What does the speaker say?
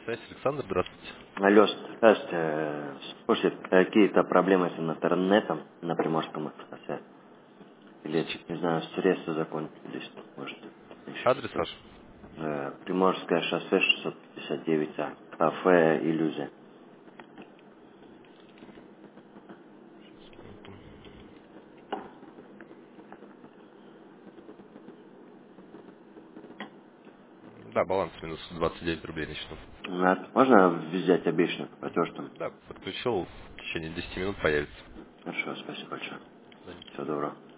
связь, Александр, здравствуйте. Алло, здравствуйте. Слушайте, какие-то проблемы с интернетом на Приморском шоссе? Или, не знаю, средства закончились, может, еще Адрес что-то. ваш? Приморское шоссе 659А. Кафе «Иллюзия». Минуту. Да, баланс минус 29 рублей на счету. Можно взять обещанный платеж там? Да, подключил, в течение 10 минут появится. Хорошо, спасибо большое. До свидания. Всего доброго.